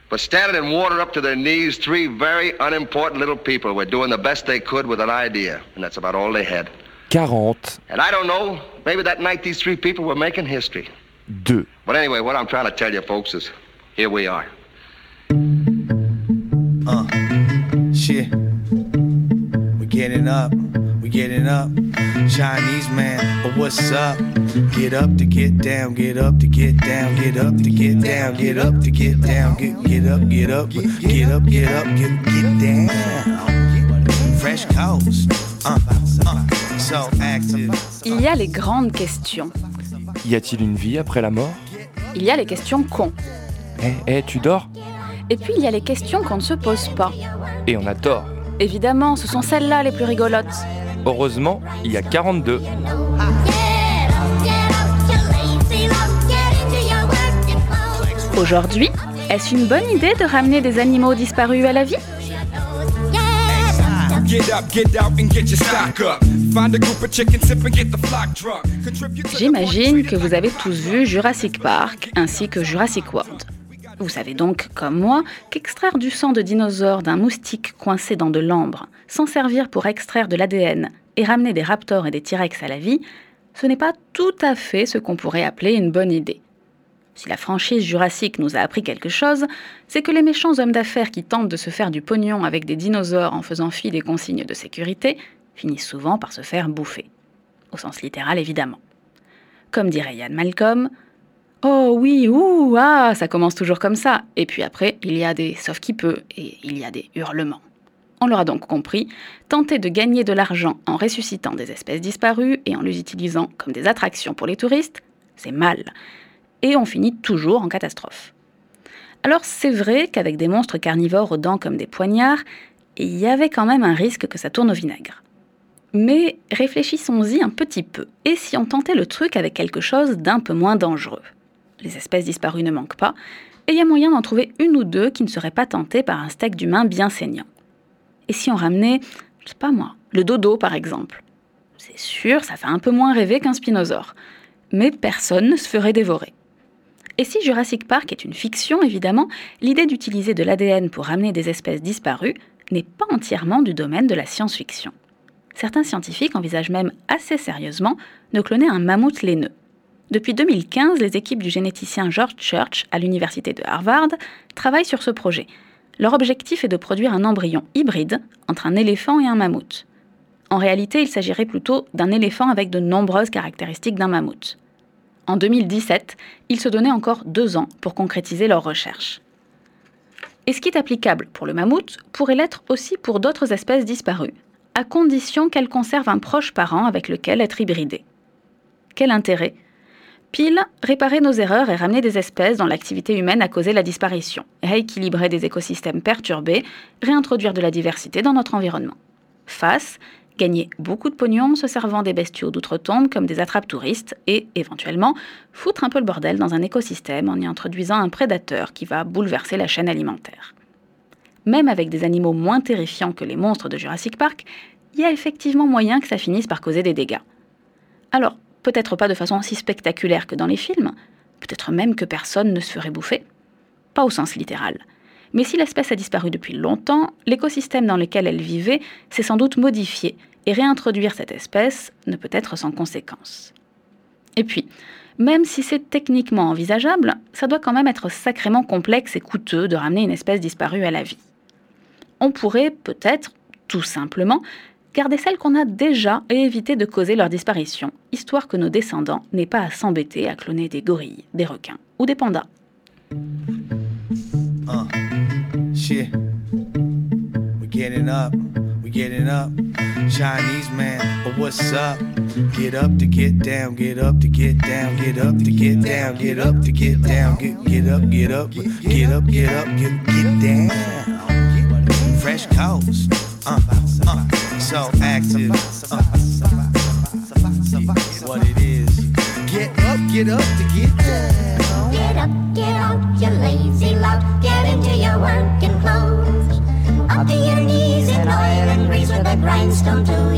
For standing in water up to their knees, three very unimportant little people were doing the best they could with an idea. And that's about all they had. 40. And I don't know, maybe that night these three people were making history. 2. But anyway, what I'm trying to tell you folks is, here we are. Shit. We're getting up. Chinese man, but what's up? Get up to get down, get up to get down, get up to get down, get up to get down, get up, get up, get up, get up, get down. Fresh coast, so active. Il y a les grandes questions. Y a-t-il une vie après la mort? Il y a les questions cons. Tu dors? Et puis il y a les questions qu'on ne se pose pas. Et on a tort. Évidemment, ce sont celles-là les plus rigolotes. Heureusement, il y a 42. Aujourd'hui, est-ce une bonne idée de ramener des animaux disparus à la vie? J'imagine que vous avez tous vu Jurassic Park ainsi que Jurassic World. Vous savez donc, comme moi, qu'extraire du sang de dinosaures d'un moustique coincé dans de l'ambre, s'en servir pour extraire de l'ADN et ramener des raptors et des T-Rex à la vie, ce n'est pas tout à fait ce qu'on pourrait appeler une bonne idée. Si la franchise Jurassic nous a appris quelque chose, c'est que les méchants hommes d'affaires qui tentent de se faire du pognon avec des dinosaures en faisant fi des consignes de sécurité finissent souvent par se faire bouffer. Au sens littéral, évidemment. Comme dirait Ian Malcolm, « Oh oui, ça commence toujours comme ça. » Et puis après, il y a des « sauf qui peut » et il y a des hurlements. On l'aura donc compris, tenter de gagner de l'argent en ressuscitant des espèces disparues et en les utilisant comme des attractions pour les touristes, c'est mal. Et on finit toujours en catastrophe. Alors c'est vrai qu'avec des monstres carnivores aux dents comme des poignards, il y avait quand même un risque que ça tourne au vinaigre. Mais réfléchissons-y un petit peu, et si on tentait le truc avec quelque chose d'un peu moins dangereux? Les espèces disparues ne manquent pas, et il y a moyen d'en trouver une ou deux qui ne seraient pas tentées par un steak d'humain bien saignant. Et si on ramenait, je sais pas moi, le dodo par exemple? C'est sûr, ça fait un peu moins rêver qu'un spinosaure, mais personne ne se ferait dévorer. Et si Jurassic Park est une fiction, évidemment, l'idée d'utiliser de l'ADN pour ramener des espèces disparues n'est pas entièrement du domaine de la science-fiction. Certains scientifiques envisagent même assez sérieusement de cloner un mammouth laineux. Depuis 2015, les équipes du généticien George Church à l'université de Harvard travaillent sur ce projet. Leur objectif est de produire un embryon hybride entre un éléphant et un mammouth. En réalité, il s'agirait plutôt d'un éléphant avec de nombreuses caractéristiques d'un mammouth. En 2017, ils se donnaient encore 2 ans pour concrétiser leurs recherches. Et ce qui est applicable pour le mammouth pourrait l'être aussi pour d'autres espèces disparues, à condition qu'elles conservent un proche parent avec lequel être hybridées. Quel intérêt? Pile, réparer nos erreurs et ramener des espèces dont l'activité humaine a causé la disparition, rééquilibrer des écosystèmes perturbés, réintroduire de la diversité dans notre environnement. Face, gagner beaucoup de pognon en se servant des bestiaux d'outre-tombe comme des attrape-touristes et, éventuellement, foutre un peu le bordel dans un écosystème en y introduisant un prédateur qui va bouleverser la chaîne alimentaire. Même avec des animaux moins terrifiants que les monstres de Jurassic Park, il y a effectivement moyen que ça finisse par causer des dégâts. Alors, peut-être pas de façon aussi spectaculaire que dans les films, peut-être même que personne ne se ferait bouffer. Pas au sens littéral. Mais si l'espèce a disparu depuis longtemps, l'écosystème dans lequel elle vivait s'est sans doute modifié, et réintroduire cette espèce ne peut être sans conséquence. Et puis, même si c'est techniquement envisageable, ça doit quand même être sacrément complexe et coûteux de ramener une espèce disparue à la vie. On pourrait peut-être, tout simplement, garder celles qu'on a déjà et éviter de causer leur disparition, histoire que nos descendants n'aient pas à s'embêter à cloner des gorilles, des requins ou des pandas. Shit. We're getting up. Chinese man, but what's up? Get up to get down, get up to get down, get up to get down, get up to get down, get up, get up, get up, get up, get down. Fresh coast, so active, what it is. Get up to get down. Get up, you lazy lout. Get into your working clothes. Up to your knees in oil and grease with a grindstone to